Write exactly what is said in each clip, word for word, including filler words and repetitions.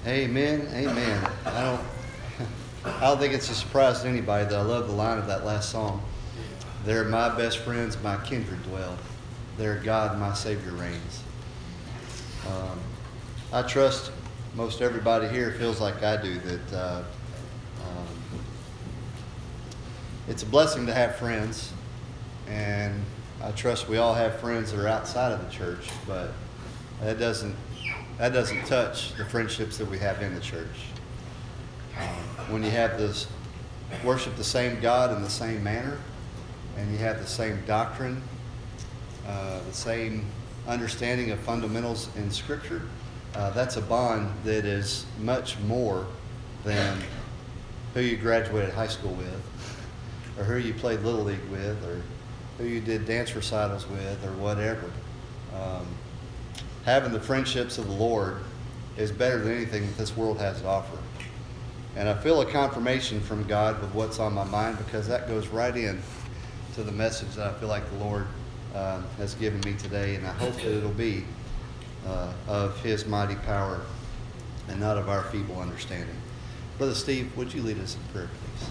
Amen, amen. I don't, I don't think it's a surprise to anybody that I love the line of that last song. There my best friends, my kindred dwell. There God, my Savior reigns. Um, I trust most everybody here feels like I do that uh, um, it's a blessing to have friends, and I trust we all have friends that are outside of the church, but that doesn't that doesn't touch the friendships that we have in the church. Um, when you have this worship the same God in the same manner, and you have the same doctrine, uh, the same understanding of fundamentals in Scripture, uh, that's a bond that is much more than who you graduated high school with, or who you played Little League with, or who you did dance recitals with, or whatever. Um, having the friendships of the Lord is better than anything that this world has to offer. And I feel a confirmation from God with what's on my mind, because that goes right in to the message that I feel like the Lord uh, has given me today, and I hope that it'll be uh, of His mighty power and not of our feeble understanding. Brother Steve, would you lead us in prayer, please?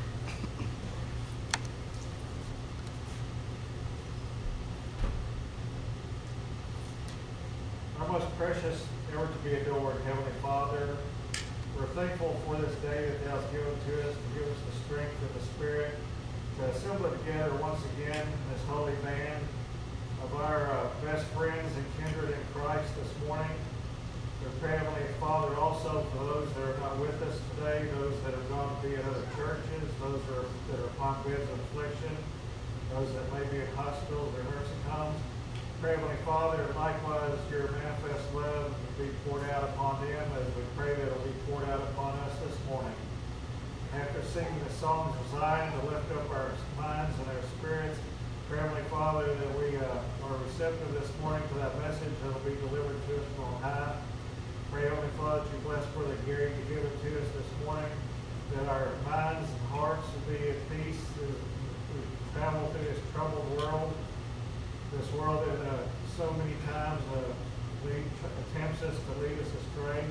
Our most precious, ever to be adored Heavenly Father, we're thankful for this day that Thou hast given to us, to give us the strength of the Spirit, to assemble together once again in this holy band of our uh, best friends and kindred in Christ this morning. We pray, Heavenly Father, also for those that are not with us today, those that have gone to be at other churches, those that are, that are upon beds of affliction, those that may be in hospitals or nursing homes. Pray, Heavenly Father, likewise your manifest love be poured out upon them, as we pray that it will be poured out upon us this morning. After singing the songs of Zion to lift up our minds and our spirits, pray, Heavenly Father, that we uh, are receptive this morning to that message that will be delivered to us from on high. Pray, Heavenly Father, that you bless Brother Gary to give it to us this morning, that our minds and hearts will be at peace as we travel through this troubled world. This world that uh, so many times uh, lead, attempts us to lead us astray.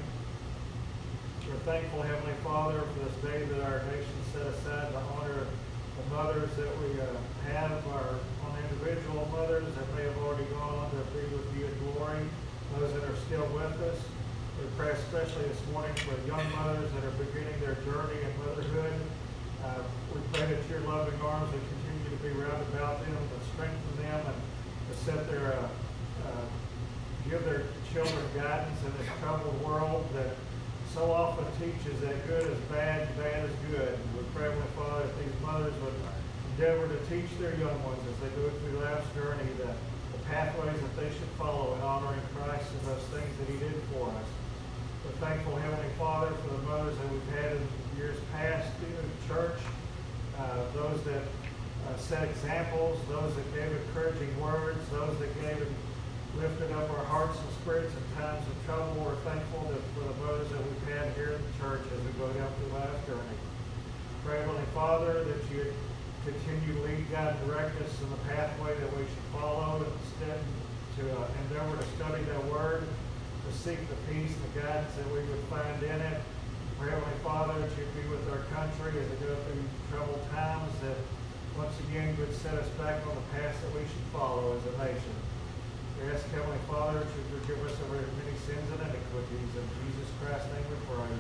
We're thankful, Heavenly Father, for this day that our nation set aside to honor the mothers that we uh, have, our on individual mothers that may have already gone on to be with you in glory, those that are still with us. We pray especially this morning for young mothers that are beginning their journey in motherhood. Uh, we pray that your loving arms will continue to be round about them, to strengthen them, and to set their, uh, uh, give their children guidance in this troubled world that so often teaches that good is bad and bad is good. And we pray, Heavenly Father, that these mothers would endeavor to teach their young ones as they go through life's journey the, the pathways that they should follow in honoring Christ and those things that He did for us. We're thankful, Heavenly Father, for the mothers that we've had in years past in the church, uh, those that Uh, set examples, those that gave encouraging words, those that gave and lifted up our hearts and spirits in times of trouble. We're thankful that for the mothers that we've had here in the church as we go down through life's journey. Pray, Heavenly Father, that you continue to lead, guide, and direct us in the pathway that we should follow, and instead to uh, endeavor to study that word, to seek the peace and the guidance that we would find in it. Pray, Heavenly Father, that you'd be with our country as we go through troubled times, that once again, you would set us back on the path that we should follow as a nation. We ask, Heavenly Father, to forgive us of our many sins and iniquities. In Jesus Christ's name we pray.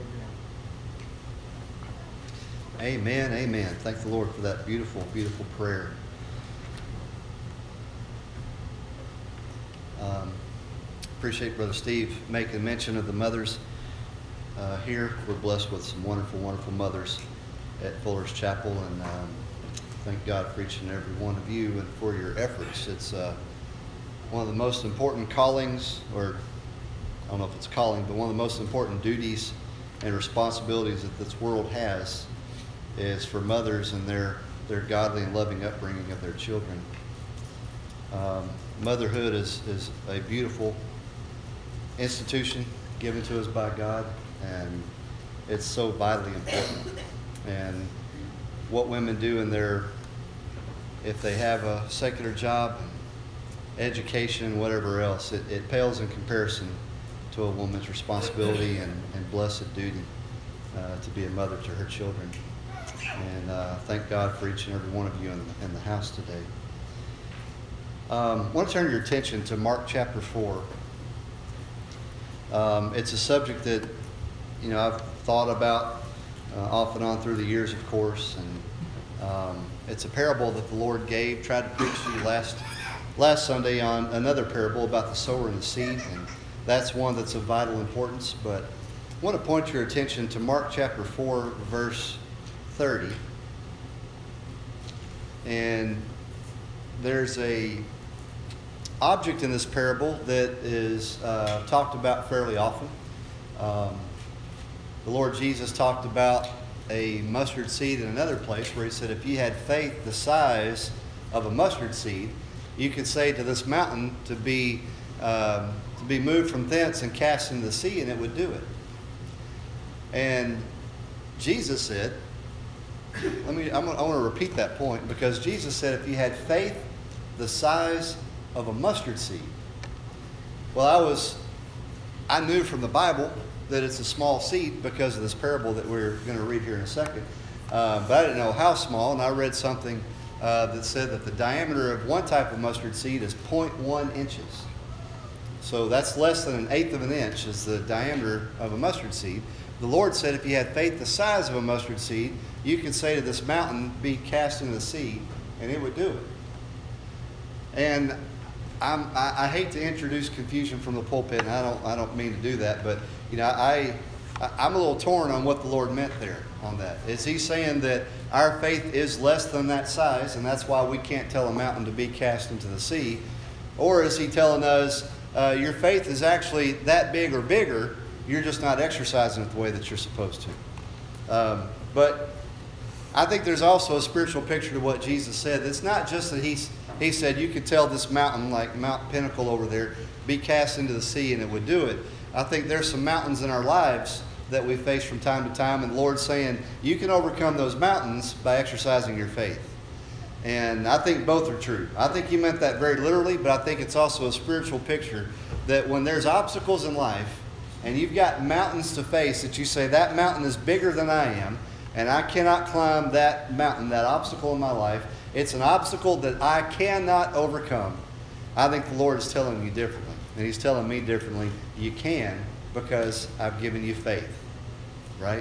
Amen. Amen, amen. Thank the Lord for that beautiful, beautiful prayer. Um, appreciate Brother Steve making mention of the mothers uh, here. We're blessed with some wonderful, wonderful mothers at Fuller's Chapel, and um, thank God for each and every one of you and for your efforts. It's uh, one of the most important callings, or I don't know if it's a calling, but one of the most important duties and responsibilities that this world has is for mothers and their, their godly and loving upbringing of their children. Um, motherhood is, is a beautiful institution given to us by God, and it's so vitally important. And what women do in their, if they have a secular job, education, whatever else, it, it pales in comparison to a woman's responsibility and, and blessed duty uh, to be a mother to her children. And uh, thank God for each and every one of you in, in the house today. Um, I want to turn your attention to Mark chapter four. Um, it's a subject that, you know, I've thought about uh, off and on through the years, of course. And um, it's a parable that the Lord gave. Tried to preach to you last last Sunday on another parable about the sower and the seed, and that's one that's of vital importance. But I want to point your attention to Mark chapter four, verse thirty. And there's a object in this parable that is uh, talked about fairly often. Um, the Lord Jesus talked about a mustard seed in another place where he said, if you had faith the size of a mustard seed, you could say to this mountain to be um, to be moved from thence and cast into the sea, and it would do it. And Jesus said, let me, I'm gonna, I want to repeat that point, because Jesus said if you had faith the size of a mustard seed. Well, I was, I knew from the Bible that it's a small seed because of this parable that we're going to read here in a second. Uh, but I didn't know how small, and I read something uh, that said that the diameter of one type of mustard seed is zero point one inches. So that's less than an eighth of an inch is the diameter of a mustard seed. The Lord said if you had faith the size of a mustard seed, you could say to this mountain, be cast into the sea, and it would do it. And I'm, I, I hate to introduce confusion from the pulpit, and I don't, I don't mean to do that, but you know, I, I, I'm a little torn on what the Lord meant there on that. Is he saying that our faith is less than that size, and that's why we can't tell a mountain to be cast into the sea? Or is he telling us, uh, your faith is actually that big or bigger, you're just not exercising it the way that you're supposed to? Um, but I think there's also a spiritual picture to what Jesus said. It's not just that he's, he said you could tell this mountain, like Mount Pinnacle over there, be cast into the sea and it would do it. I think there's some mountains in our lives that we face from time to time, and the Lord's saying you can overcome those mountains by exercising your faith. And I think both are true. I think he meant that very literally, but I think it's also a spiritual picture that when there's obstacles in life and you've got mountains to face that you say that mountain is bigger than I am, and I cannot climb that mountain, that obstacle in my life. It's an obstacle that I cannot overcome. I think the Lord is telling you differently. And he's telling me differently. You can, because I've given you faith. Right?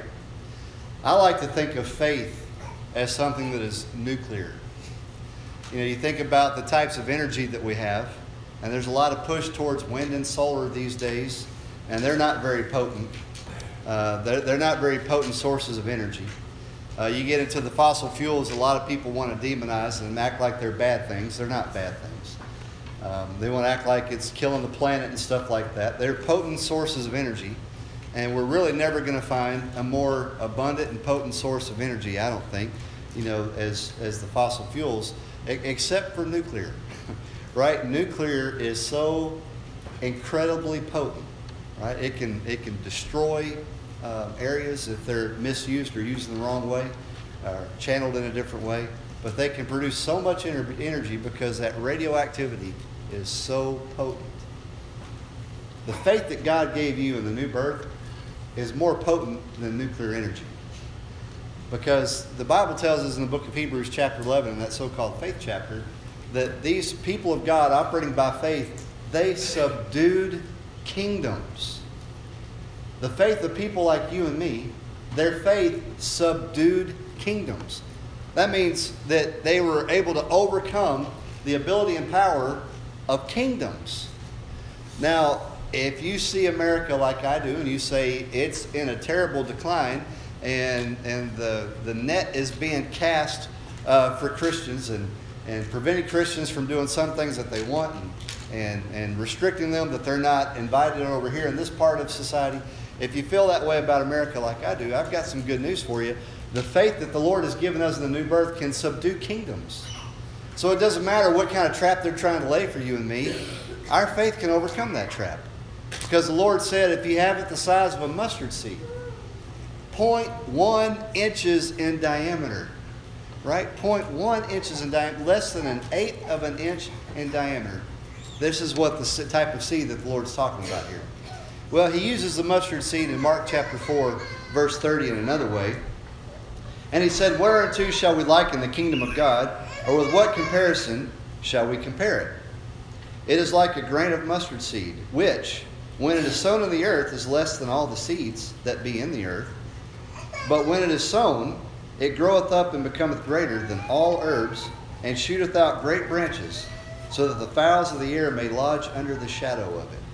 I like to think of faith as something that is nuclear. You know, you think about the types of energy that we have, and there's a lot of push towards wind and solar these days, and they're not very potent. Uh, they're, they're not very potent sources of energy. Uh, you get into the fossil fuels, a lot of people want to demonize and act like they're bad things. They're not bad things. Um, they want to act like it's killing the planet and stuff like that. They're potent sources of energy, and we're really never going to find a more abundant and potent source of energy, I don't think, you know, as, as the fossil fuels, except for nuclear, right? Nuclear is so incredibly potent, right? It can, it can destroy Uh, areas if they're misused or used in the wrong way, or channeled in a different way. But they can produce so much ener- energy because that radioactivity is so potent. The faith that God gave you in the new birth is more potent than nuclear energy. Because the Bible tells us in the book of Hebrews chapter eleven, in that so-called faith chapter, that these people of God operating by faith, they subdued kingdoms. The faith of people like you and me, their faith subdued kingdoms. That means that they were able to overcome the ability and power of kingdoms. Now, if you see America like I do, and you say it's in a terrible decline, and and the, the net is being cast uh, for Christians, and, and preventing Christians from doing some things that they want, and, and, and restricting them that they're not invited over here in this part of society. If you feel that way about America like I do, I've got some good news for you. The faith that the Lord has given us in the new birth can subdue kingdoms. So it doesn't matter what kind of trap they're trying to lay for you and me. Our faith can overcome that trap. Because the Lord said, if you have it the size of a mustard seed, zero point one inches in diameter, right? zero point one inches in diameter, less than an eighth of an inch in diameter. This is what the type of seed that the Lord's talking about here. Well, he uses the mustard seed in Mark chapter four, verse thirty in another way. And he said, whereunto shall we liken the kingdom of God, or with what comparison shall we compare it? It is like a grain of mustard seed, which, when it is sown in the earth, is less than all the seeds that be in the earth. But when it is sown, it groweth up and becometh greater than all herbs, and shooteth out great branches, so that the fowls of the air may lodge under the shadow of it.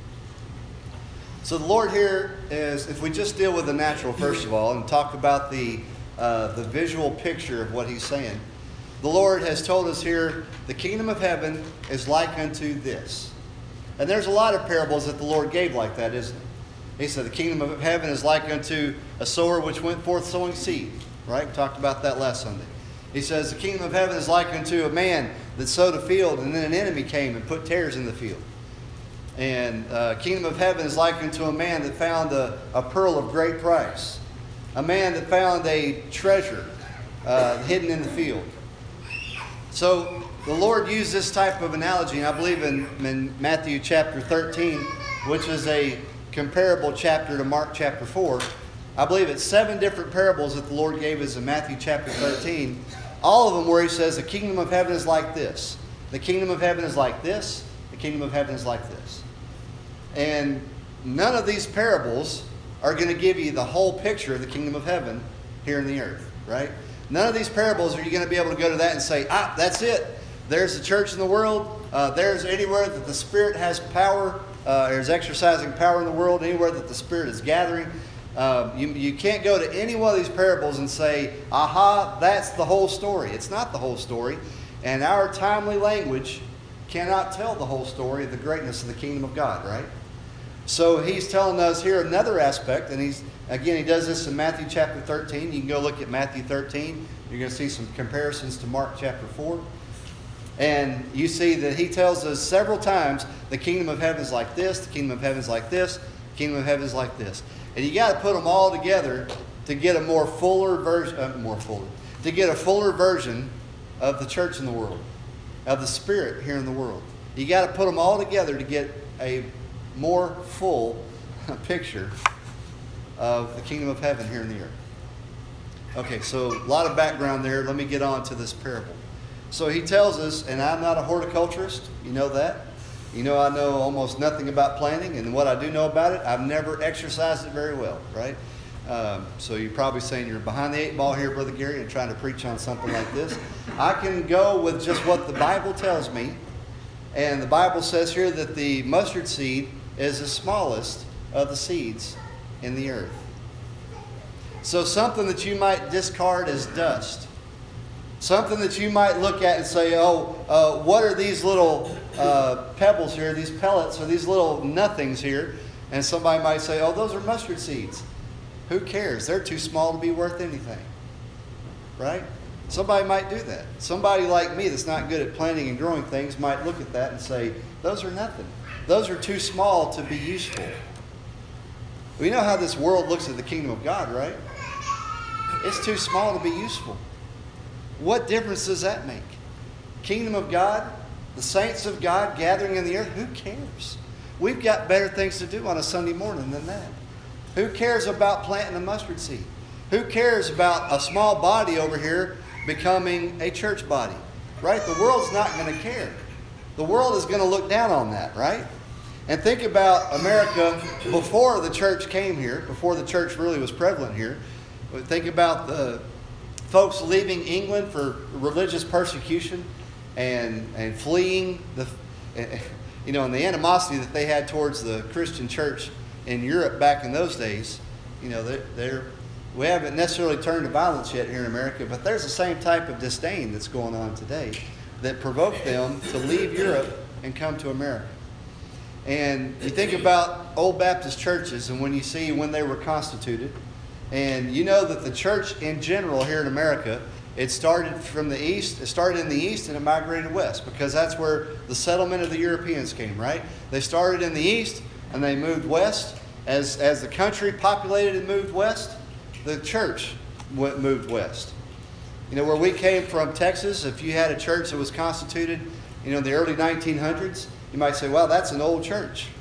So the Lord here is, if we just deal with the natural first of all, and talk about the uh, the visual picture of what he's saying, the Lord has told us here, the kingdom of heaven is like unto this. And there's a lot of parables that the Lord gave like that, isn't it? He said the kingdom of heaven is like unto a sower which went forth sowing seed. Right? We talked about that last Sunday. He says the kingdom of heaven is like unto a man that sowed a field, and then an enemy came and put tares in the field. And uh, kingdom of heaven is like unto a man that found a, a pearl of great price. A man that found a treasure uh, hidden in the field. So the Lord used this type of analogy, and I believe in, in Matthew chapter thirteen, which is a comparable chapter to Mark chapter four. I believe it's seven different parables that the Lord gave us in Matthew chapter thirteen. All of them where he says the kingdom of heaven is like this. The kingdom of heaven is like this. The kingdom of heaven is like this. And none of these parables are going to give you the whole picture of the kingdom of heaven here in the earth, right? None of these parables are you going to be able to go to that and say, ah, that's it. There's the church in the world. Uh, there's anywhere that the Spirit has power, uh, or is exercising power in the world, anywhere that the Spirit is gathering. Uh, you, you can't go to any one of these parables and say, aha, that's the whole story. It's not the whole story. And our timely language cannot tell the whole story of the greatness of the kingdom of God, right? So he's telling us here another aspect, and he's again, he does this in Matthew chapter thirteen. You can go look at Matthew thirteen. You're going to see some comparisons to Mark chapter four. And you see that he tells us several times the kingdom of heaven is like this, the kingdom of heaven is like this, the kingdom of heaven is like this. And you got to put them all together to get a more fuller version, uh, more fuller, to get a fuller version of the church in the world, of the Spirit here in the world. You got to put them all together to get a more full picture of the kingdom of heaven here in the earth. Okay, so a lot of background there. Let me get on to this parable. So he tells us, and I'm not a horticulturist, you know that. You know I know almost nothing about planting, and what I do know about it, I've never exercised it very well, right? Um, so you're probably saying you're behind the eight ball here, Brother Gary, and trying to preach on something like this. I can go with just what the Bible tells me. And the Bible says here that the mustard seed is the smallest of the seeds in the earth. So something that you might discard as dust. Something that you might look at and say, oh, uh, what are these little uh, pebbles here, these pellets, or these little nothings here? And somebody might say, oh, those are mustard seeds. Who cares? They're too small to be worth anything. Right? Somebody might do that. Somebody like me that's not good at planting and growing things might look at that and say, those are nothing. Those are too small to be useful. We know how this world looks at the kingdom of God, right? It's too small to be useful. What difference does that make? Kingdom of God, the saints of God gathering in the earth, who cares? We've got better things to do on a Sunday morning than that. Who cares about planting a mustard seed? Who cares about a small body over here becoming a church body? Right? The world's not going to care. The world is going to look down on that, right? And think about America before the church came here, before the church really was prevalent here. Think about the folks leaving England for religious persecution and and fleeing the, you know, and the animosity that they had towards the Christian church in Europe back in those days. You know, they're, they're we haven't necessarily turned to violence yet here in America, but there's the same type of disdain that's going on today that provoked them to leave Europe and come to America. And you think about old Baptist churches and when you see when they were constituted, and you know that the church in general here in America, it started from the east, it started in the east and it migrated west because that's where the settlement of the Europeans came, right? They started in the east and they moved west. As, as the country populated and moved west, the church went, moved west. You know, where we came from, Texas, if you had a church that was constituted, you know, in the early nineteen hundreds, you might say, well, that's an old church.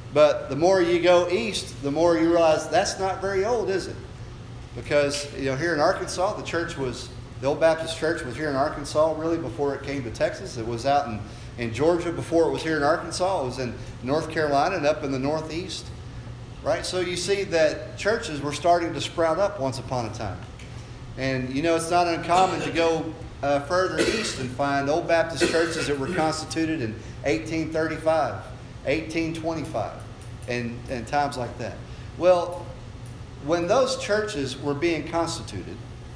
But the more you go east, the more you realize that's not very old, is it? Because, you know, here in Arkansas, the church was, the Old Baptist Church was here in Arkansas really before it came to Texas. It was out in, in Georgia before it was here in Arkansas. It was in North Carolina and up in the Northeast. Right? So you see that churches were starting to sprout up once upon a time. And, you know, it's not uncommon to go uh, further east and find Old Baptist churches that were constituted in eighteen thirty-five, eighteen twenty-five, and, and times like that. Well, when those churches were being constituted,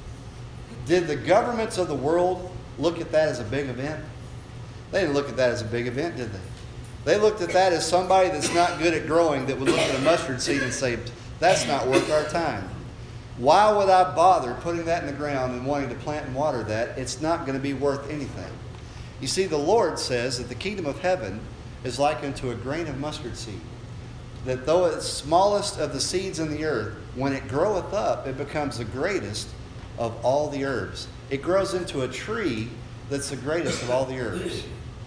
did the governments of the world look at that as a big event? They didn't look at that as a big event, did they? They looked at that as somebody that's not good at growing that would look at a mustard seed and say, that's not worth our time. Why would I bother putting that in the ground and wanting to plant and water that? It's not going to be worth anything. You see, the Lord says that the kingdom of heaven is likened to a grain of mustard seed. That though it's smallest of the seeds in the earth, when it groweth up, it becomes the greatest of all the herbs. It grows into a tree that's the greatest of all the herbs.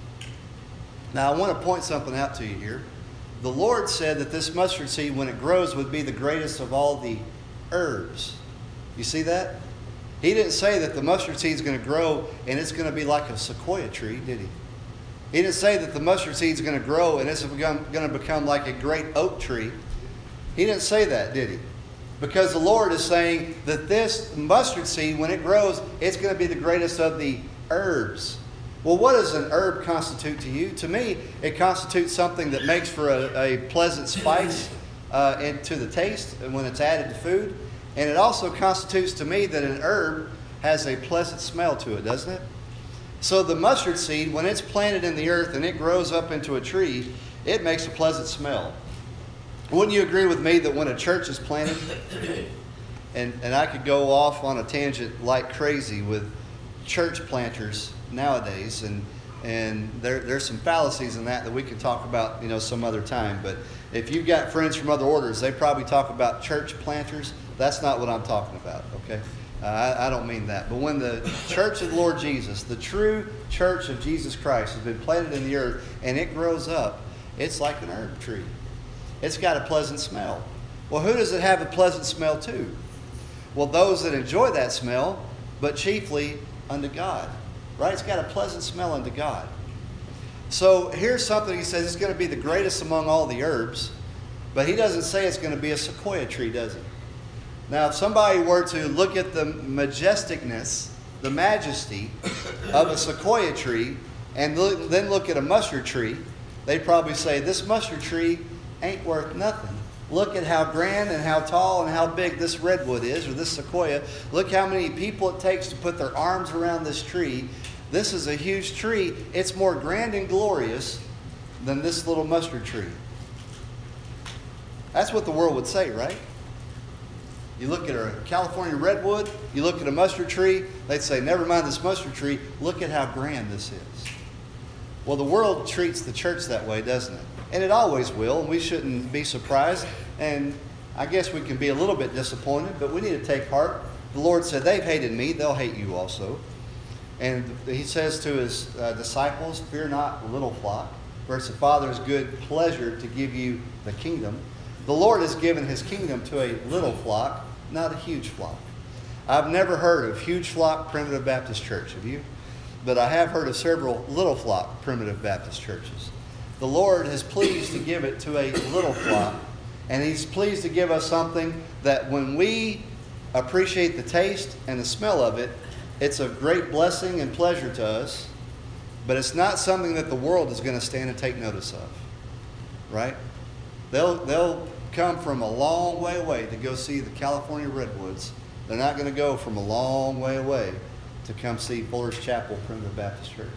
Now, I want to point something out to you here. The Lord said that this mustard seed, when it grows, would be the greatest of all the herbs. You see that? He didn't say that the mustard seed is going to grow and it's going to be like a sequoia tree, did he? He didn't say that the mustard seed is going to grow and it's going to become like a great oak tree. He didn't say that, did he? Because the Lord is saying that this mustard seed, when it grows, it's going to be the greatest of the herbs. Well, what does an herb constitute to you? To me, it constitutes something that makes for a, a pleasant spice uh, into the taste and when it's added to food. And it also constitutes to me that an herb has a pleasant smell to it, doesn't it? So the mustard seed, when it's planted in the earth and it grows up into a tree, it makes a pleasant smell. Wouldn't you agree with me that when a church is planted, and, and I could go off on a tangent like crazy with church planters nowadays, and and there there's some fallacies in that that we can talk about, you know, some other time. But if you've got friends from other orders, they probably talk about church planters. That's not what I'm talking about, okay? Uh, I, I don't mean that. But when the church of the Lord Jesus, the true church of Jesus Christ, has been planted in the earth and it grows up, it's like an herb tree. It's got a pleasant smell. Well, who does it have a pleasant smell to? Well, those that enjoy that smell, but chiefly unto God. Right? It's got a pleasant smell unto God. So here's something he says it's going to be the greatest among all the herbs, but he doesn't say it's going to be a sequoia tree, does he? Now, if somebody were to look at the majesticness, the majesty of a sequoia tree, and look, then look at a mustard tree, they'd probably say, this mustard tree ain't worth nothing. Look at how grand and how tall and how big this redwood is, or this sequoia. Look how many people it takes to put their arms around this tree. This is a huge tree. It's more grand and glorious than this little mustard tree. That's what the world would say, right? You look at a California redwood, you look at a mustard tree, they'd say, never mind this mustard tree, look at how grand this is. Well, the world treats the church that way, doesn't it? And it always will, and we shouldn't be surprised. And I guess we can be a little bit disappointed, but we need to take heart. The Lord said, they've hated me, they'll hate you also. And he says to his uh, disciples, fear not, little flock, for it's the Father's good pleasure to give you the kingdom. The Lord has given his kingdom to a little flock, not a huge flock. I've never heard of Huge Flock Primitive Baptist Church, have you? But I have heard of several Little Flock Primitive Baptist churches. The Lord is pleased to give it to a little flock, and he's pleased to give us something that when we appreciate the taste and the smell of it, it's a great blessing and pleasure to us, but it's not something that the world is going to stand and take notice of, right? They'll, they'll come from a long way away to go see the California redwoods. They're not going to go from a long way away to come see Fuller's Chapel Primitive Baptist Church.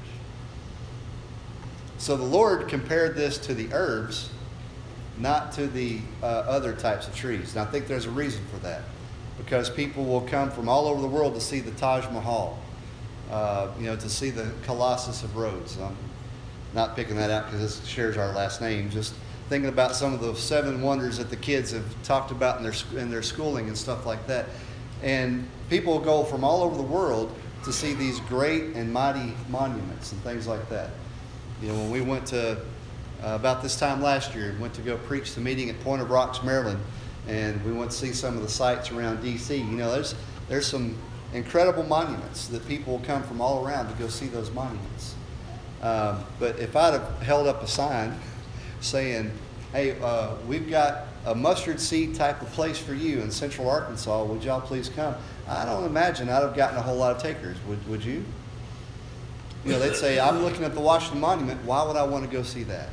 So the Lord compared this to the herbs, not to the uh, other types of trees. And I think there's a reason for that, because people will come from all over the world to see the Taj Mahal, uh, you know, to see the Colossus of Rhodes. I'm not picking that out because this shares our last name. Just thinking about some of the seven wonders that the kids have talked about in their in their schooling and stuff like that. And people go from all over the world to see these great and mighty monuments and things like that. You know, when we went to uh, about this time last year. Went to go preach the meeting at Point of Rocks, Maryland, and we went to see some of the sites around D C. You know, there's there's some incredible monuments that people will come from all around to go see those monuments. Um, but if I'd have held up a sign saying, hey, uh, we've got a mustard seed type of place for you in Central Arkansas, would y'all please come? I don't imagine I'd have gotten a whole lot of takers. Would, would you? You know, they'd say, I'm looking at the Washington Monument. Why would I want to go see that?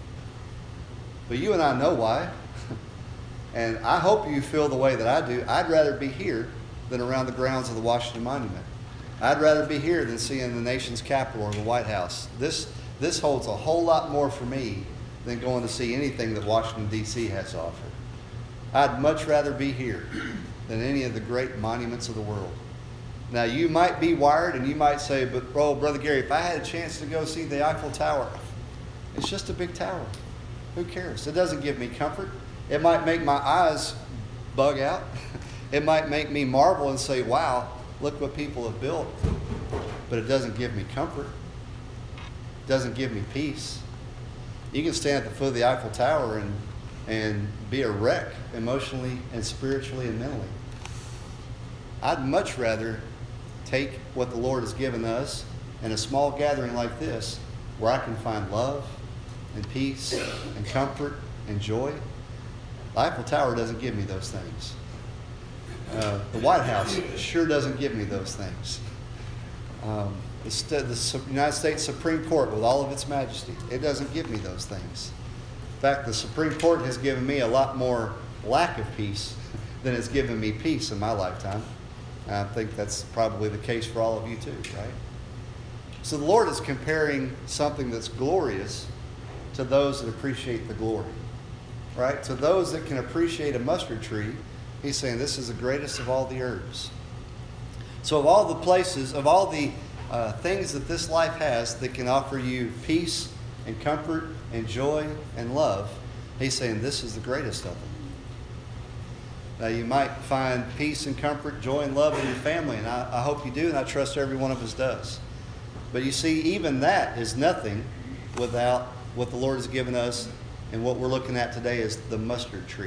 But you and I know why. And I hope you feel the way that I do. I'd rather be here than around the grounds of the Washington Monument. I'd rather be here than seeing the nation's capital or the White House. This, this holds a whole lot more for me than going to see anything that Washington, D C has to offer. I'd much rather be here than any of the great monuments of the world. Now, you might be wired and you might say, but, oh, Brother Gary, if I had a chance to go see the Eiffel Tower, it's just a big tower. Who cares? It doesn't give me comfort. It might make my eyes bug out. It might make me marvel and say, wow, look what people have built. But it doesn't give me comfort. It doesn't give me peace. You can stand at the foot of the Eiffel Tower and, and be a wreck emotionally and spiritually and mentally. I'd much rather take what the Lord has given us in a small gathering like this, where I can find love and peace and comfort and joy. The Eiffel Tower doesn't give me those things. Uh, the White House sure doesn't give me those things. Um, the, st- the United States Supreme Court, with all of its majesty, it doesn't give me those things. In fact, the Supreme Court has given me a lot more lack of peace than it's given me peace in my lifetime. And I think that's probably the case for all of you too, right? So the Lord is comparing something that's glorious to those that appreciate the glory, right? To those that can appreciate a mustard tree, He's saying this is the greatest of all the herbs. So of all the places, of all the uh, things that this life has that can offer you peace and comfort and joy and love, He's saying this is the greatest of them. Now, you might find peace and comfort, joy and love in your family, and I, I hope you do, and I trust every one of us does. But you see, even that is nothing without what the Lord has given us, and what we're looking at today is the mustard tree.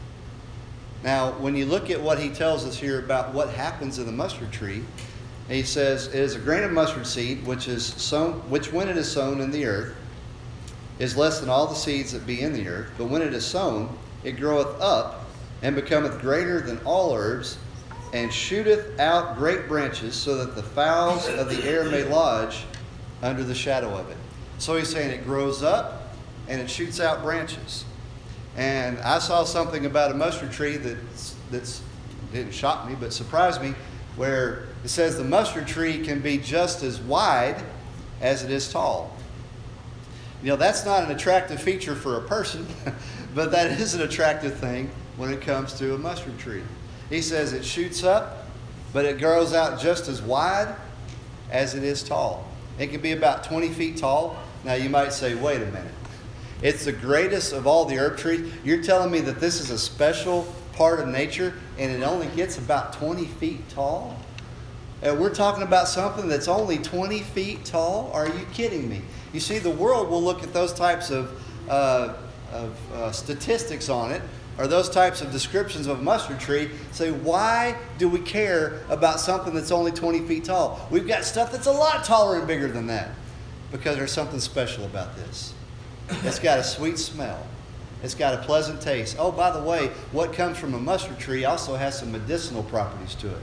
Now, when you look at what He tells us here about what happens in the mustard tree, He says, it is a grain of mustard seed, which is sown, which when it is sown in the earth, is less than all the seeds that be in the earth. But when it is sown, it groweth up, and becometh greater than all herbs, and shooteth out great branches, so that the fowls of the air may lodge under the shadow of it. So He's saying it grows up, and it shoots out branches. And I saw something about a mustard tree that's, that's didn't shock me, but surprised me, where it says the mustard tree can be just as wide as it is tall. You know, that's not an attractive feature for a person, but that is an attractive thing when it comes to a mustard tree. He says it shoots up, but it grows out just as wide as it is tall. It can be about twenty feet tall. Now you might say, wait a minute. It's the greatest of all the herb trees. You're telling me that this is a special part of nature and it only gets about twenty feet tall? And we're talking about something that's only twenty feet tall? Are you kidding me? You see, the world will look at those types of, uh, of uh, statistics on it, or those types of descriptions of a mustard tree, say, why do we care about something that's only twenty feet tall? We've got stuff that's a lot taller and bigger than that. Because there's something special about this. It's got a sweet smell. It's got a pleasant taste. Oh, by the way, what comes from a mustard tree also has some medicinal properties to it.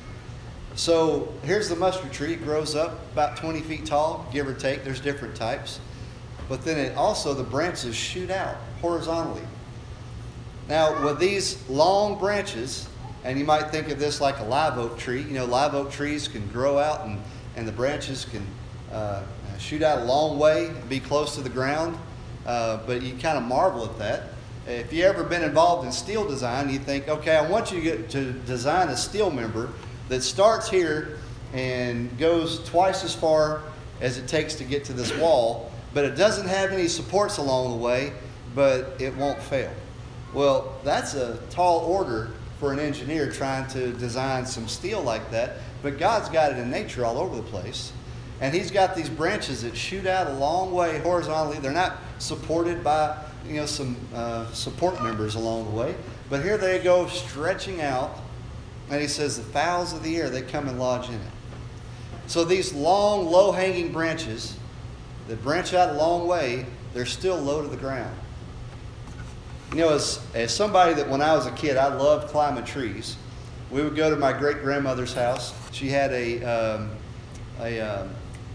So here's the mustard tree. It grows up about twenty feet tall, give or take. There's different types. But then it also, the branches shoot out horizontally. Now, with these long branches, and you might think of this like a live oak tree. You know, live oak trees can grow out and, and the branches can uh, shoot out a long way and be close to the ground. Uh, but you kind of marvel at that. If you've ever been involved in steel design, you think, okay, I want you to, get to design a steel member that starts here and goes twice as far as it takes to get to this wall, but it doesn't have any supports along the way, but it won't fail. Well, that's a tall order for an engineer trying to design some steel like that, but God's got it in nature all over the place. And he's got these branches that shoot out a long way horizontally. They're not supported by, you know, some uh, support members along the way. But here they go stretching out. And he says the fowls of the air, they come and lodge in it. So these long, low-hanging branches that branch out a long way, they're still low to the ground. You know, as, as somebody that when I was a kid, I loved climbing trees. We would go to my great-grandmother's house. She had a, um, a um,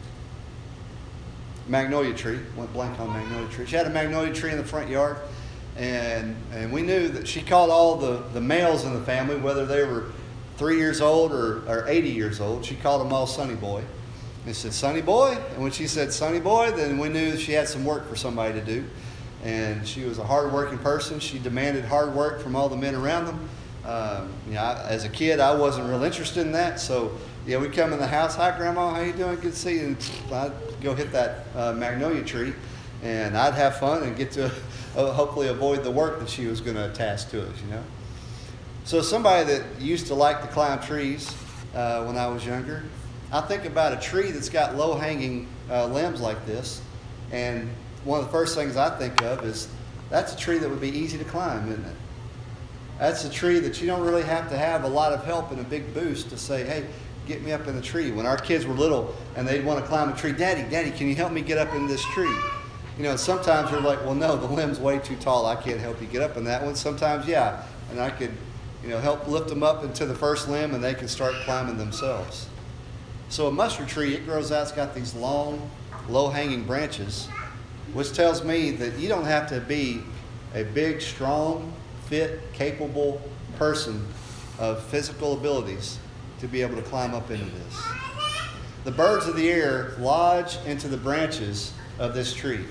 magnolia tree. Went blank on magnolia tree. She had a magnolia tree in the front yard. And and we knew that she called all the, the males in the family, whether they were three years old or, or eighty years old, she called them all Sonny Boy. And said, Sonny Boy? And when she said Sonny Boy, then we knew she had some work for somebody to do. And she was a hard-working person. She demanded hard work from all the men around them. Um, you know, I, as a kid, I wasn't real interested in that. So, yeah, we'd come in the house. Hi, Grandma. How you doing? Good to see you. And I'd go hit that uh, magnolia tree. And I'd have fun and get to uh, hopefully avoid the work that she was going to task to us, you know. So somebody that used to like to climb trees uh, when I was younger, I think about a tree that's got low-hanging uh, limbs like this. And one of the first things I think of is that's a tree that would be easy to climb, isn't it? That's a tree that you don't really have to have a lot of help and a big boost to say, hey, get me up in the tree. When our kids were little and they'd want to climb a tree, Daddy, Daddy, can you help me get up in this tree? You know, sometimes you're like, well, no, the limb's way too tall. I can't help you get up in that one. Sometimes, yeah, and I could, you know, help lift them up into the first limb and they can start climbing themselves. So a mustard tree, it grows out, it's got these long, low-hanging branches, which tells me that you don't have to be a big, strong, fit, capable person of physical abilities to be able to climb up into this. The birds of the air lodge into the branches of this tree.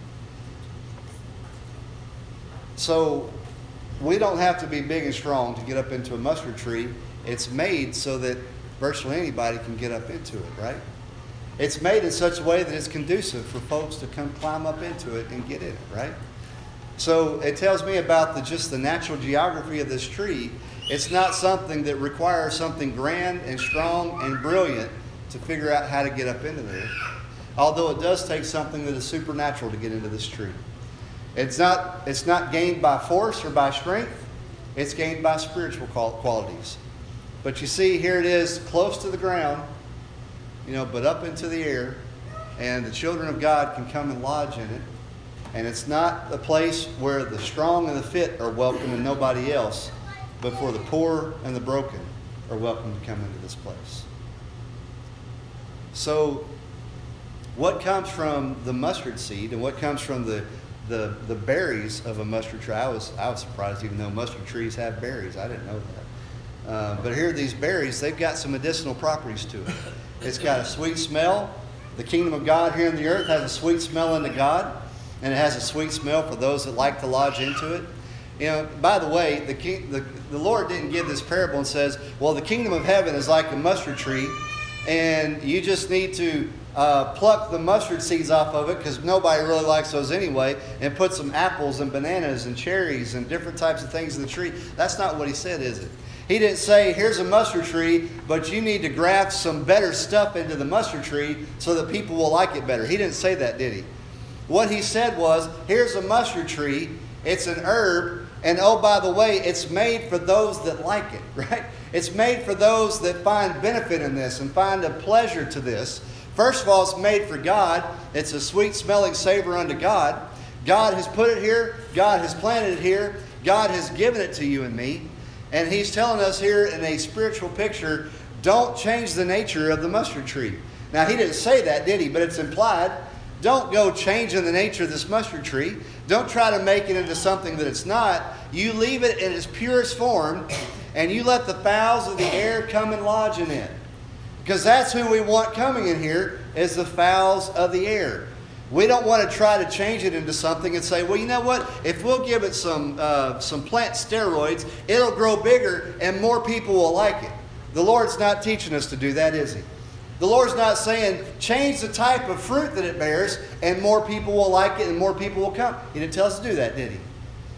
So we don't have to be big and strong to get up into a mustard tree. It's made so that virtually anybody can get up into it, right? It's made in such a way that it's conducive for folks to come climb up into it and get in it, right? So it tells me about the, just the natural geography of this tree. It's not something that requires something grand and strong and brilliant to figure out how to get up into there. Although it does take something that is supernatural to get into this tree. It's not, it's not gained by force or by strength. It's gained by spiritual qualities. But you see, here it is close to the ground, you know, but up into the air. And the children of God can come and lodge in it. And it's not a place where the strong and the fit are welcome and nobody else, but for the poor and the broken are welcome to come into this place. So what comes from the mustard seed and what comes from the, the, the berries of a mustard tree? I was, I was surprised even though mustard trees have berries. I didn't know that. Uh, but here are these berries. They've got some medicinal properties to it. It's got a sweet smell. The kingdom of God here on the earth has a sweet smell unto God. And it has a sweet smell for those that like to lodge into it. You know, by the way, the, king, the, the Lord didn't give this parable and says, well, the kingdom of heaven is like a mustard tree, and you just need to uh, pluck the mustard seeds off of it, because nobody really likes those anyway, and put some apples and bananas and cherries and different types of things in the tree. That's not what he said, is it? He didn't say, here's a mustard tree, but you need to graft some better stuff into the mustard tree so that people will like it better. He didn't say that, did he? What he said was, here's a mustard tree, it's an herb, and oh, by the way, it's made for those that like it, right? It's made for those that find benefit in this and find a pleasure to this. First of all, it's made for God. It's a sweet-smelling savor unto God. God has put it here. God has planted it here. God has given it to you and me. And he's telling us here in a spiritual picture, don't change the nature of the mustard tree. Now, he didn't say that, did he? But it's implied. Don't go changing the nature of this mustard tree. Don't try to make it into something that it's not. You leave it in its purest form, and you let the fowls of the air come and lodge in it. Because that's who we want coming in here, is the fowls of the air. We don't want to try to change it into something and say, well, you know what? If we'll give it some, uh, some plant steroids, it'll grow bigger and more people will like it. The Lord's not teaching us to do that, is he? The Lord's not saying, change the type of fruit that it bears and more people will like it and more people will come. He didn't tell us to do that, did he?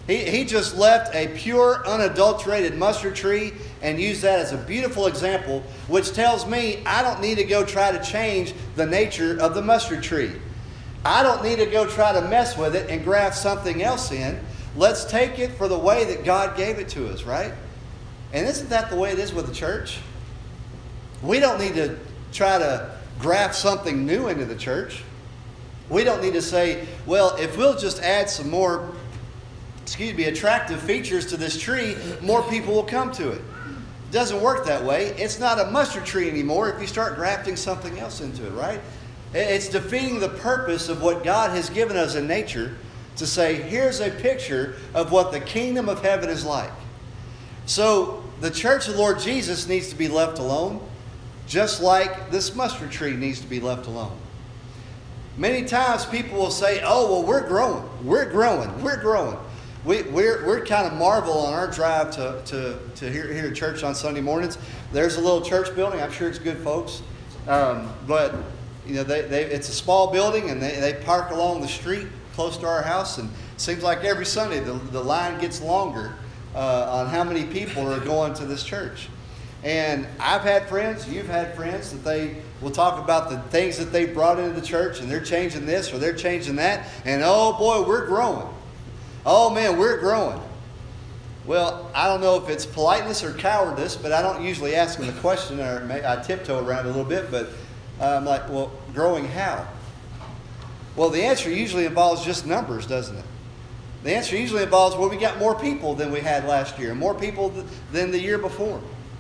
He, he just left a pure, unadulterated mustard tree and used that as a beautiful example, which tells me I don't need to go try to change the nature of the mustard tree. I don't need to go try to mess with it and graft something else in. Let's take it for the way that God gave it to us, right? And isn't that the way it is with the church? We don't need to try to graft something new into the church. We don't need to say, well, if we'll just add some more, excuse me, attractive features to this tree, more people will come to it. It doesn't work that way. It's not a mustard tree anymore if you start grafting something else into it, right? It's defeating the purpose of what God has given us in nature to say, here's a picture of what the kingdom of heaven is like. So the church of the Lord Jesus needs to be left alone, just like this mustard tree needs to be left alone. Many times people will say, oh, well, we're growing, we're growing, we're growing. We, we're we're kind of marvel on our drive to, to, to here, here to church on Sunday mornings. There's a little church building. I'm sure it's good folks. Um, but, you know, they, they, it's a small building, and they, they park along the street close to our house. And it seems like every Sunday the, the line gets longer uh, on how many people are going to this church. And I've had friends, you've had friends, that they will talk about the things that they brought into the church, and they're changing this or they're changing that. And oh boy, we're growing. Oh man, we're growing. Well, I don't know if it's politeness or cowardice, but I don't usually ask them the question, or I tiptoe around a little bit, but I'm like, well, growing how? Well, the answer usually involves just numbers, doesn't it? The answer usually involves, well, we got more people than we had last year, more people th- than the year before.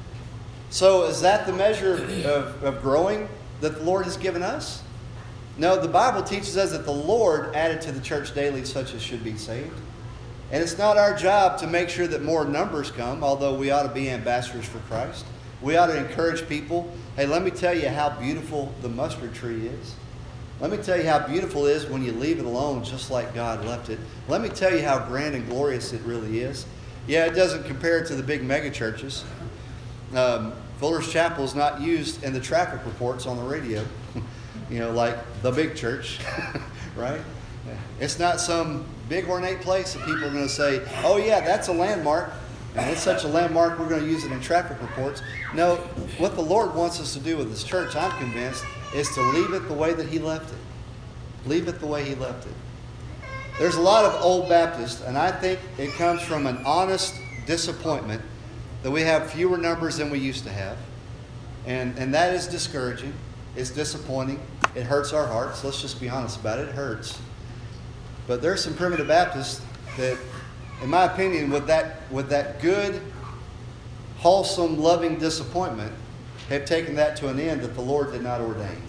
So is that the measure of, of growing that the Lord has given us? No, the Bible teaches us that the Lord added to the church daily such as should be saved. And it's not our job to make sure that more numbers come, although we ought to be ambassadors for Christ. We ought to encourage people. Hey, let me tell you how beautiful the mustard tree is. Let me tell you how beautiful it is when you leave it alone just like God left it. Let me tell you how grand and glorious it really is. Yeah, it doesn't compare to the big mega churches. Um, Fuller's Chapel is not used in the traffic reports on the radio, you know, like the big church, right? It's not some big ornate place that people are going to say, oh yeah, that's a landmark, and it's such a landmark we're going to use it in traffic reports. No, what the Lord wants us to do with this church, I'm convinced, is to leave it the way that He left it. Leave it the way He left it. There's a lot of old Baptists, and I think it comes from an honest disappointment that we have fewer numbers than we used to have. And, and that is discouraging. It's disappointing. It hurts our hearts. Let's just be honest about it. It hurts. But there's some primitive Baptists that, in my opinion, with that, with that good, wholesome, loving disappointment, have taken that to an end that the Lord did not ordain.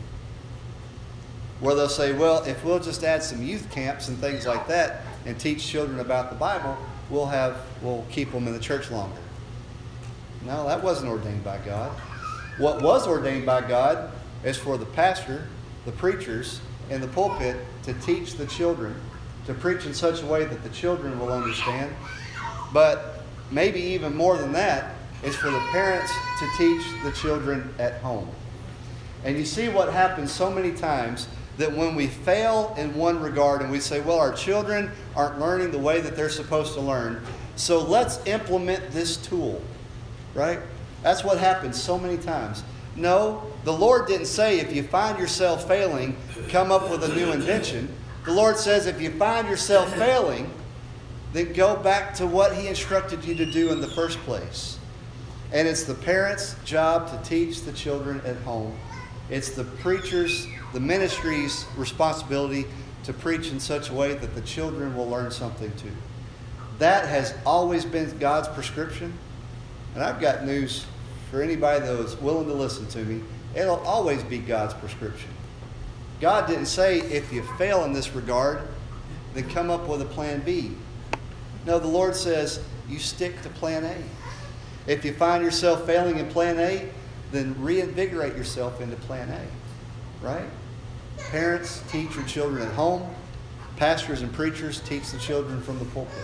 Where they'll say, well, if we'll just add some youth camps and things like that and teach children about the Bible, we'll have, we'll keep them in the church longer. No, that wasn't ordained by God. What was ordained by God is for the pastor, the preachers, and the pulpit to teach the children, to preach in such a way that the children will understand. But maybe even more than that is for the parents to teach the children at home. And you see what happens so many times, that when we fail in one regard and we say, well, our children aren't learning the way that they're supposed to learn, so let's implement this tool. Right? That's what happens so many times. No, the Lord didn't say if you find yourself failing, come up with a new invention. The Lord says if you find yourself failing, then go back to what He instructed you to do in the first place. And it's the parents' job to teach the children at home. It's the preacher's, the ministry's responsibility to preach in such a way that the children will learn something too. That has always been God's prescription. And I've got news for anybody that was willing to listen to me. It'll always be God's prescription. God didn't say, if you fail in this regard, then come up with a plan B. No, the Lord says, you stick to plan A. If you find yourself failing in plan A, then reinvigorate yourself into plan A. Right? Parents, teach your children at home. Pastors and preachers teach the children from the pulpit.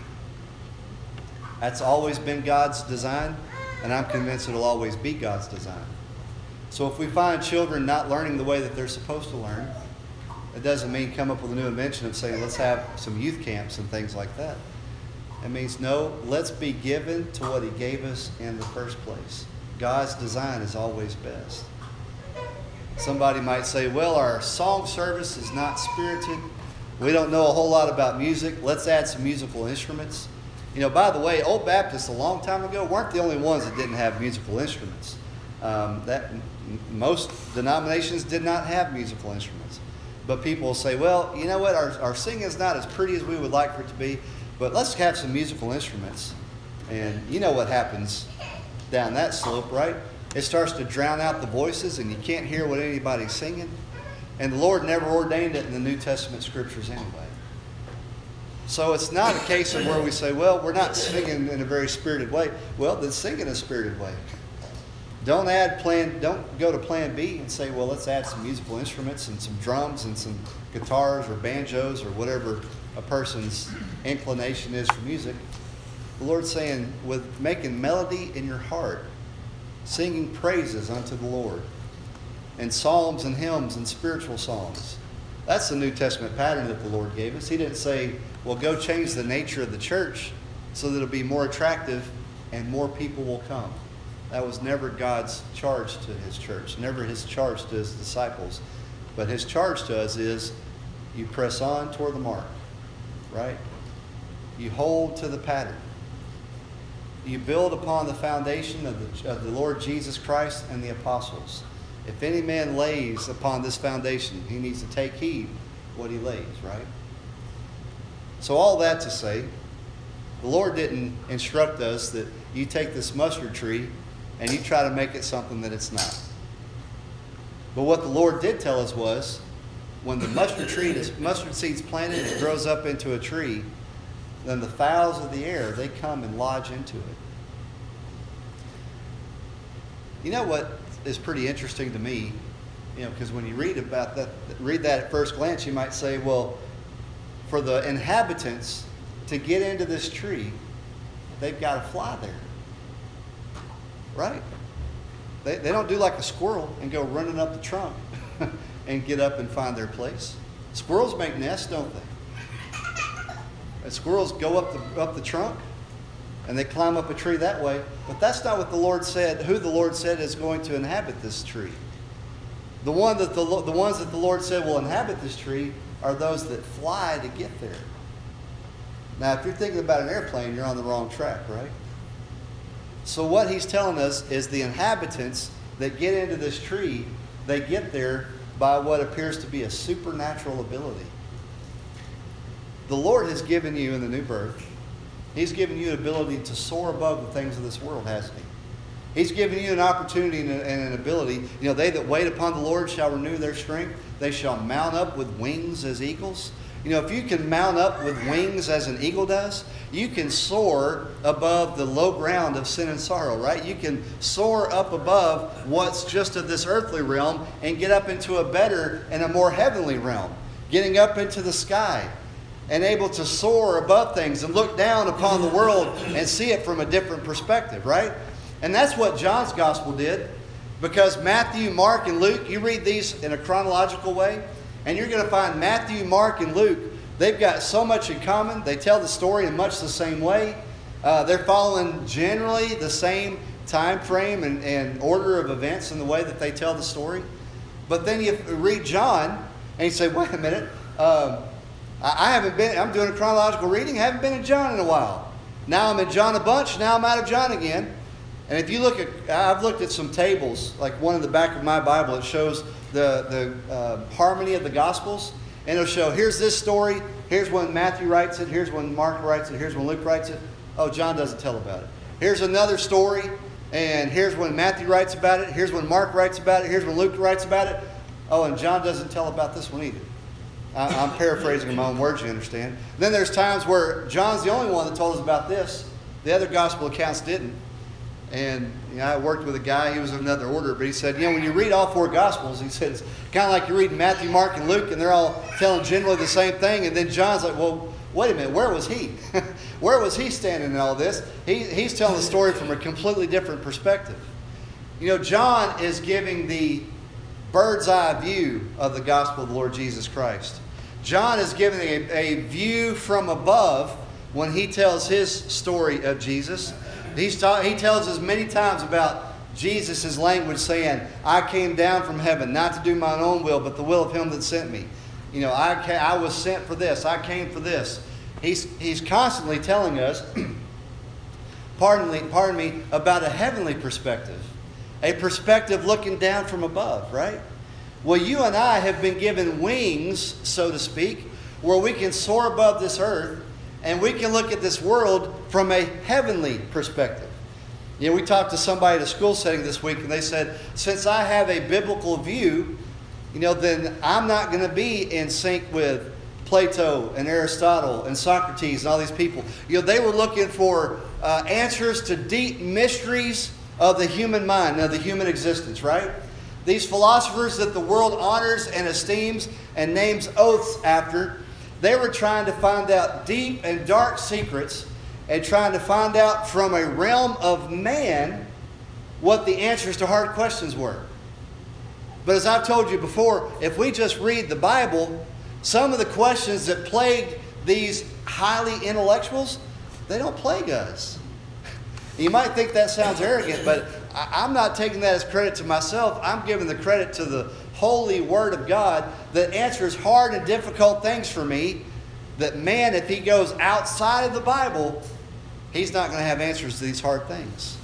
That's always been God's design, and I'm convinced it'll always be God's design. So if we find children not learning the way that they're supposed to learn, it doesn't mean come up with a new invention of saying, let's have some youth camps and things like that. It means, no, let's be given to what He gave us in the first place. God's design is always best. Somebody might say, well, our song service is not spirited. We don't know a whole lot about music. Let's add some musical instruments. You know, by the way, Old Baptists a long time ago weren't the only ones that didn't have musical instruments. Um, that most denominations did not have musical instruments. But people will say, well, you know what, our, our singing is not as pretty as we would like for it to be, but let's have some musical instruments. And you know what happens down that slope, right? It starts to drown out the voices and you can't hear what anybody's singing. And the Lord never ordained it in the New Testament scriptures anyway. So it's not a case of where we say, well, we're not singing in a very spirited way. Well, then sing in a spirited way. Don't add plan. Don't go to plan B and say, well, let's add some musical instruments and some drums and some guitars or banjos or whatever a person's inclination is for music. The Lord's saying, with making melody in your heart, singing praises unto the Lord, and psalms and hymns and spiritual songs. That's the New Testament pattern that the Lord gave us. He didn't say, well, go change the nature of the church so that it'll be more attractive and more people will come. That was never God's charge to His church, never His charge to His disciples. But His charge to us is, you press on toward the mark, right? You hold to the pattern. You build upon the foundation of the, of the Lord Jesus Christ and the apostles. If any man lays upon this foundation, he needs to take heed what he lays, right? So all that to say, the Lord didn't instruct us that you take this mustard tree and you try to make it something that it's not. But what the Lord did tell us was, when the mustard tree, mustard seed's planted and it grows up into a tree, then the fowls of the air, they come and lodge into it. You know what is pretty interesting to me, you know, because when you read about that, read that at first glance, you might say, well, for the inhabitants to get into this tree, they've got to fly there. Right? They, they don't do like a squirrel and go running up the trunk and get up and find their place. Squirrels make nests, don't they? And squirrels go up the, up the trunk and they climb up a tree that way. But that's not what the Lord said, who the Lord said is going to inhabit this tree. The, one that the, the ones that the Lord said will inhabit this tree are those that fly to get there. Now, if you're thinking about an airplane, you're on the wrong track, right? So what He's telling us is the inhabitants that get into this tree, they get there by what appears to be a supernatural ability. The Lord has given you in the new birth, He's given you an ability to soar above the things of this world, hasn't He? He's given you an opportunity and an ability. You know, they that wait upon the Lord shall renew their strength. They shall mount up with wings as eagles. You know, if you can mount up with wings as an eagle does, you can soar above the low ground of sin and sorrow, right? You can soar up above what's just of this earthly realm and get up into a better and a more heavenly realm. Getting up into the sky and able to soar above things and look down upon the world and see it from a different perspective, right? And that's what John's gospel did, because Matthew, Mark, and Luke, you read these in a chronological way, and you're going to find Matthew, Mark, and Luke, they've got so much in common. They tell the story in much the same way. Uh, they're following generally the same time frame and, and order of events in the way that they tell the story. But then you read John, and you say, wait a minute, um, I, I haven't been, I'm doing a chronological reading, I haven't been in John in a while. Now I'm in John a bunch, now I'm out of John again. And if you look at, I've looked at some tables, like one in the back of my Bible, it shows the, the uh, harmony of the Gospels. And it'll show, here's this story, here's when Matthew writes it, here's when Mark writes it, here's when Luke writes it. Oh, John doesn't tell about it. Here's another story, and here's when Matthew writes about it, here's when Mark writes about it, here's when Luke writes about it. Oh, and John doesn't tell about this one either. I, I'm paraphrasing in my own words, you understand. Then there's times where John's the only one that told us about this. The other Gospel accounts didn't. And you know, I worked with a guy, he was of another order, but he said, you know, when you read all four Gospels, he said, it's kind of like you're reading Matthew, Mark, and Luke, and they're all telling generally the same thing. And then John's like, well, wait a minute, where was he? Where was he standing in all this? He, he's telling the story from a completely different perspective. You know, John is giving the bird's eye view of the gospel of the Lord Jesus Christ. John is giving a, a view from above when he tells his story of Jesus. He's ta- he tells us many times about Jesus' language saying, I came down from heaven not to do mine own will, but the will of him that sent me. You know, I, ca- I was sent for this. I came for this. He's, he's constantly telling us, pardon me, pardon me, about a heavenly perspective. A perspective looking down from above, right? Well, you and I have been given wings, so to speak, where we can soar above this earth and we can look at this world from a heavenly perspective. You know, we talked to somebody at a school setting this week and they said, since I have a biblical view, you know, then I'm not going to be in sync with Plato and Aristotle and Socrates and all these people. You know, they were looking for uh, answers to deep mysteries of the human mind, of the human existence, right? These philosophers that the world honors and esteems and names oaths after, they were trying to find out deep and dark secrets and trying to find out from a realm of man what the answers to hard questions were. But as I've told you before, if we just read the Bible, some of the questions that plagued these highly intellectuals, they don't plague us. You might think that sounds arrogant, but I'm not taking that as credit to myself. I'm giving the credit to the holy Word of God that answers hard and difficult things for me, that man, if he goes outside of the Bible, he's not going to have answers to these hard things.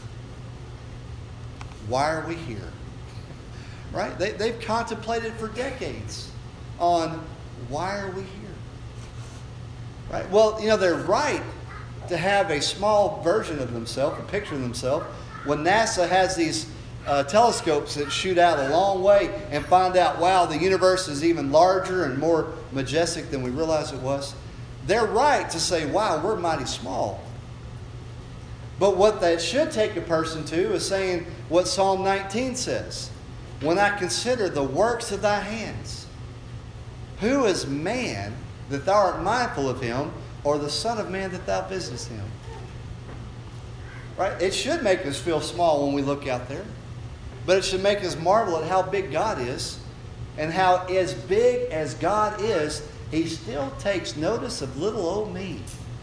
Why are we here? Right? They, they've contemplated for decades on why are we here? Right? Well, you know, they're right to have a small version of themselves, a picture of themselves, when NASA has these uh, telescopes that shoot out a long way and find out, wow, the universe is even larger and more majestic than we realized it was. They're right to say, wow, we're mighty small. But what that should take a person to is saying what Psalm nineteen says. When I consider the works of thy hands, who is man that thou art mindful of him, or the son of man that thou visitest him? Right? It should make us feel small when we look out there. But it should make us marvel at how big God is. And how as big as God is, he still takes notice of little old me.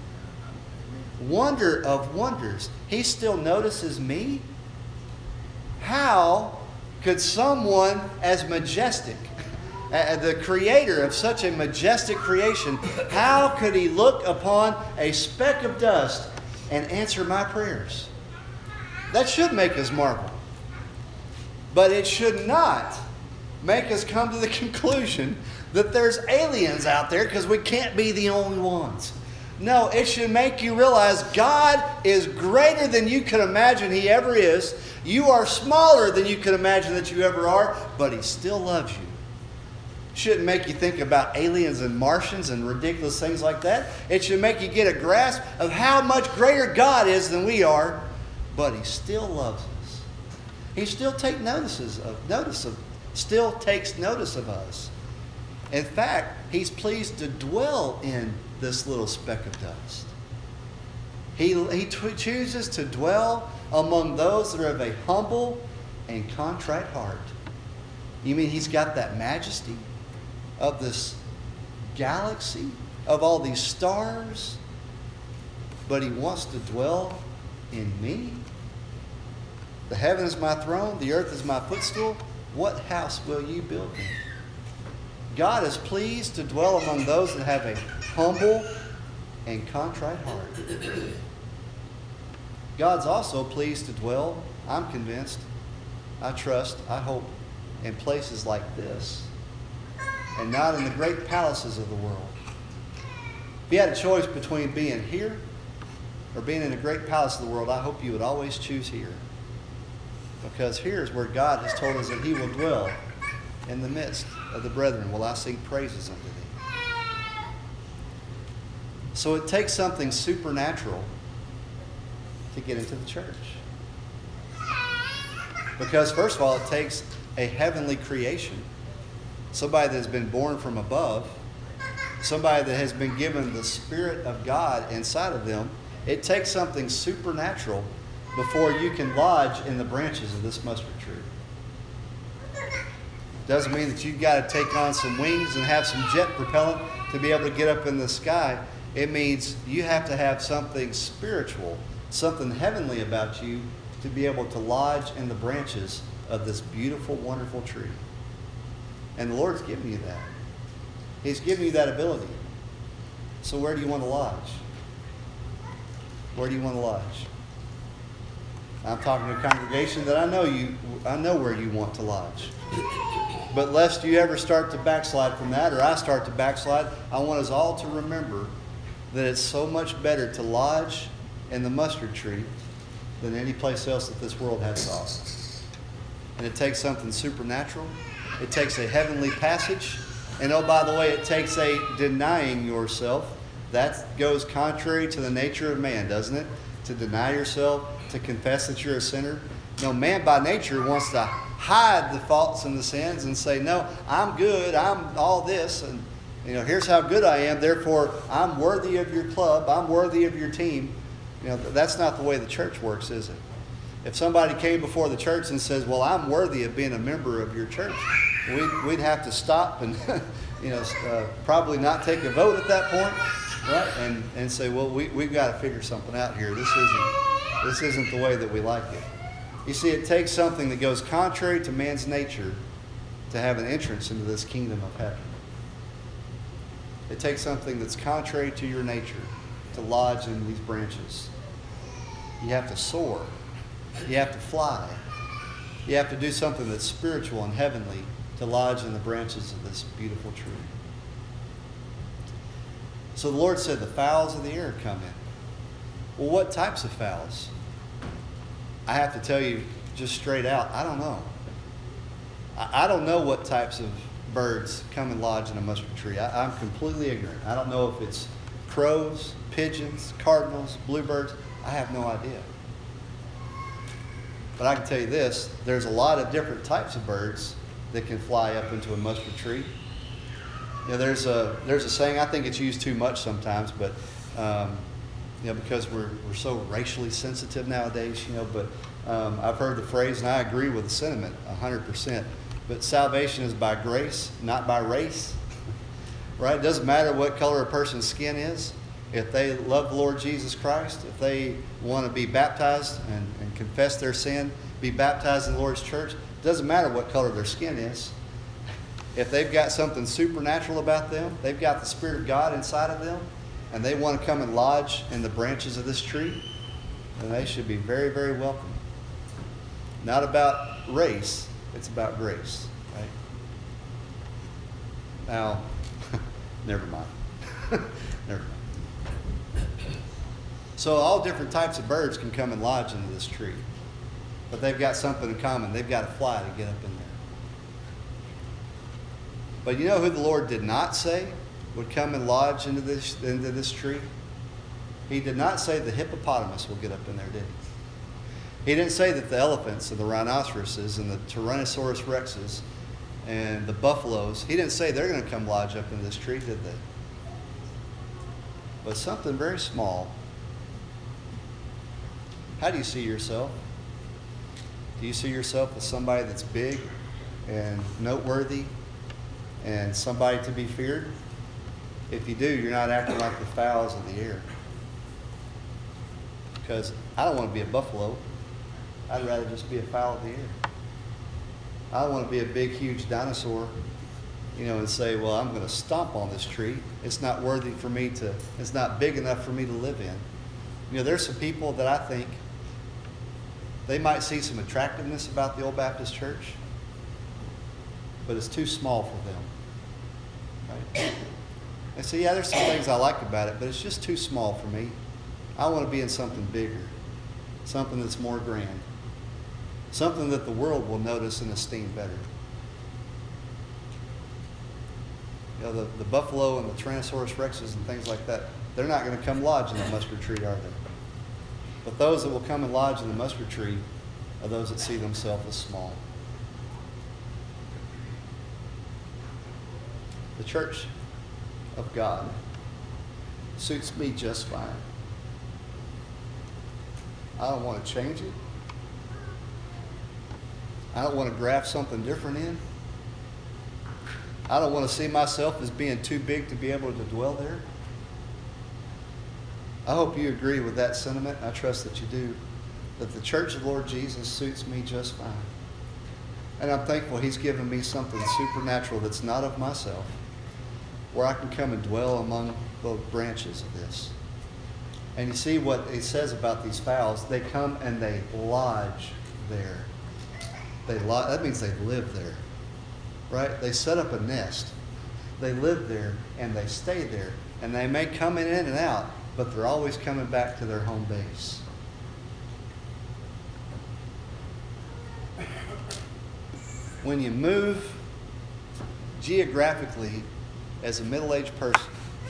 Wonder of wonders. He still notices me? How could someone as majestic, the creator of such a majestic creation, how could he look upon a speck of dust and answer my prayers? That should make us marvel. But it should not make us come to the conclusion that there's aliens out there because we can't be the only ones. No, it should make you realize God is greater than you could imagine he ever is. You are smaller than you could imagine that you ever are, but he still loves you. Shouldn't make you think about aliens and Martians and ridiculous things like that. It should make you get a grasp of how much greater God is than we are, but he still loves us. He still take notices of notice of still takes notice of us. In fact, he's pleased to dwell in this little speck of dust. He, he t- chooses to dwell among those that are of a humble and contrite heart. You mean he's got that majesty of this galaxy, of all these stars, but he wants to dwell in me? The heaven is my throne, the earth is my footstool. What house will you build me? God is pleased to dwell among those that have a humble and contrite heart. God's also pleased to dwell, I'm convinced, I trust, I hope, in places like this, and not in the great palaces of the world. If you had a choice between being here or being in a great palace of the world, I hope you would always choose here. Because here is where God has told us that he will dwell in the midst of the brethren. Will I sing praises unto thee? So it takes something supernatural to get into the church. Because first of all, it takes a heavenly creation. Somebody that has been born from above. Somebody that has been given the Spirit of God inside of them. It takes something supernatural before you can lodge in the branches of this mustard tree. Doesn't mean that you've got to take on some wings and have some jet propellant to be able to get up in the sky. It means you have to have something spiritual, something heavenly about you to be able to lodge in the branches of this beautiful, wonderful tree. And the Lord's given you that. He's given you that ability. So where do you want to lodge? Where do you want to lodge? I'm talking to a congregation that I know you, I know where you want to lodge. But lest you ever start to backslide from that, or I start to backslide, I want us all to remember that it's so much better to lodge in the mustard tree than any place else that this world has to offer. And it takes something supernatural. It takes a heavenly passage. And oh, by the way, it takes a denying yourself. That goes contrary to the nature of man, doesn't it? To deny yourself, to confess that you're a sinner. No, man by nature wants to hide the faults and the sins and say, no, I'm good, I'm all this, and you know, here's how good I am, therefore I'm worthy of your club, I'm worthy of your team. You know, that's not the way the church works, is it? If somebody came before the church and says, well, I'm worthy of being a member of your church, we'd, we'd have to stop and you know, uh, probably not take a vote at that point, right? And and say, well, we, we've got to figure something out here. This isn't, this isn't the way that we like it. You see, it takes something that goes contrary to man's nature to have an entrance into this kingdom of heaven. It takes something that's contrary to your nature to lodge in these branches. You have to soar. You have to fly. You have to do something that's spiritual and heavenly to lodge in the branches of this beautiful tree. So the Lord said the fowls of the air come in. Well, what types of fowls? I have to tell you just straight out, I don't know. I, I don't know what types of birds come and lodge in a mustard tree. I, I'm completely ignorant. I don't know if it's crows, pigeons, cardinals, bluebirds. I have no idea. But I can tell you this, there's a lot of different types of birds that can fly up into a mustard tree. You know, there's a there's a saying, I think it's used too much sometimes, but um, you know, because we're we're so racially sensitive nowadays, you know, but um, I've heard the phrase, and I agree with the sentiment one hundred percent, but salvation is by grace, not by race. Right? It doesn't matter what color a person's skin is. If they love the Lord Jesus Christ, if they want to be baptized and, and confess their sin, be baptized in the Lord's church, it doesn't matter what color their skin is. If they've got something supernatural about them, they've got the Spirit of God inside of them, and they want to come and lodge in the branches of this tree, then they should be very, very welcome. Not about race, it's about grace. Right? Now, never mind. Never mind. So all different types of birds can come and lodge into this tree. But they've got something in common. They've got to fly to get up in there. But you know who the Lord did not say would come and lodge into this, into this tree? He did not say the hippopotamus will get up in there, did he? He didn't say that the elephants and the rhinoceroses and the Tyrannosaurus rexes and the buffaloes, he didn't say they're going to come lodge up in this tree, did they? But something very small. How do you see yourself? Do you see yourself as somebody that's big and noteworthy and somebody to be feared? If you do, you're not acting like the fowls of the air. Because I don't want to be a buffalo. I'd rather just be a fowl of the air. I don't want to be a big, huge dinosaur, you know, and say, well, I'm going to stomp on this tree. It's not worthy for me to, it's not big enough for me to live in. You know, there's some people that I think they might see some attractiveness about the Old Baptist Church, but it's too small for them. Right? They say, yeah, there's some things I like about it, but it's just too small for me. I want to be in something bigger, something that's more grand, something that the world will notice and esteem better. You know, the, the buffalo and the Tyrannosaurus rexes and things like that, they're not going to come lodge in the mustard tree, are they? But those that will come and lodge in the mustard tree are those that see themselves as small. The church of God suits me just fine. I don't want to change it. I don't want to graft something different in. I don't want to see myself as being too big to be able to dwell there. I hope you agree with that sentiment. I trust that you do. That the church of the Lord Jesus suits me just fine. And I'm thankful He's given me something supernatural that's not of myself, where I can come and dwell among the branches of this. And you see what it says about these fowls. They come and they lodge there. They lo- that means they live there, right? They set up a nest. They live there and they stay there. And they may come in and out, but they're always coming back to their home base. When you move geographically as a middle-aged person,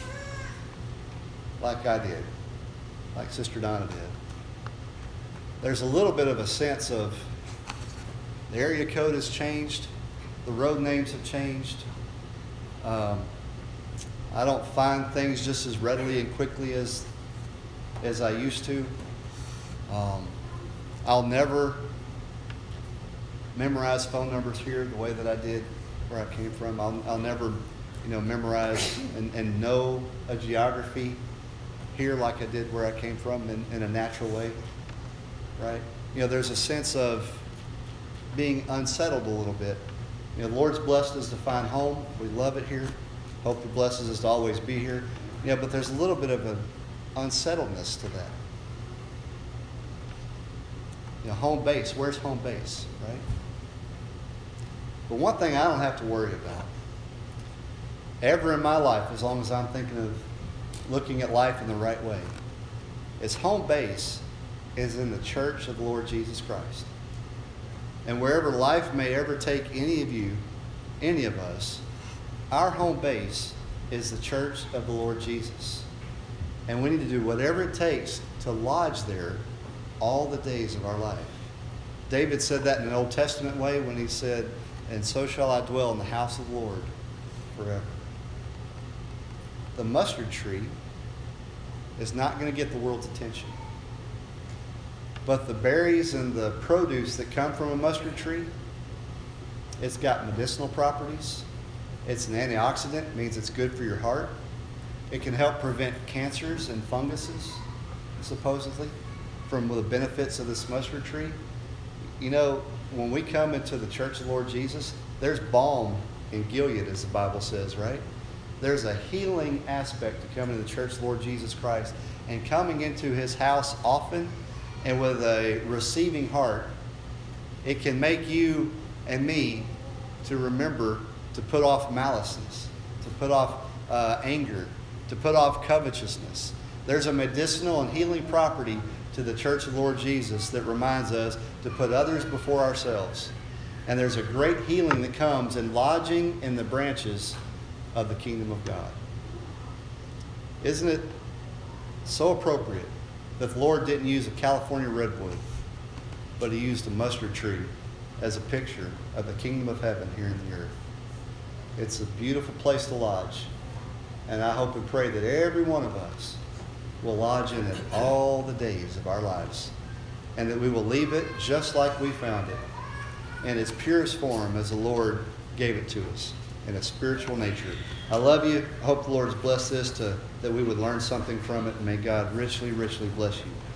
like I did, like Sister Donna did, there's a little bit of a sense of the area code has changed, the road names have changed. Um, I don't find things just as readily and quickly as as I used to. Um, I'll never memorize phone numbers here the way that I did where I came from. I'll, I'll never, you know, memorize and, and know a geography here like I did where I came from in, in a natural way, right? You know, there's a sense of being unsettled a little bit. You know, the Lord's blessed us to find home. We love it here. Hope He blesses us to always be here. Yeah, but there's a little bit of an unsettledness to that. You know, home base. Where's home base, right? But one thing I don't have to worry about ever in my life, as long as I'm thinking of looking at life in the right way, is home base is in the church of the Lord Jesus Christ. And wherever life may ever take any of you, any of us, our home base is the church of the Lord Jesus. And we need to do whatever it takes to lodge there all the days of our life. David said that in an Old Testament way when he said, "And so shall I dwell in the house of the Lord forever." The mustard tree is not going to get the world's attention. But the berries and the produce that come from a mustard tree, it's got medicinal properties. It's an antioxidant. It means it's good for your heart. It can help prevent cancers and funguses, supposedly, from the benefits of this mustard tree. You know, when we come into the church of the Lord Jesus, there's balm in Gilead, as the Bible says, right? There's a healing aspect to coming to the church of the Lord Jesus Christ and coming into His house often and with a receiving heart. It can make you and me to remember to put off maliceness, to put off uh, anger, to put off covetousness. There's a medicinal and healing property to the church of the Lord Jesus that reminds us to put others before ourselves. And there's a great healing that comes in lodging in the branches of the kingdom of God. Isn't it so appropriate that the Lord didn't use a California redwood, but He used a mustard tree as a picture of the kingdom of heaven here in the earth? It's a beautiful place to lodge. And I hope and pray that every one of us will lodge in it all the days of our lives. And that we will leave it just like we found it, in its purest form as the Lord gave it to us, in a spiritual nature. I love you. I hope the Lord has blessed this to, that we would learn something from it. And may God richly, richly bless you.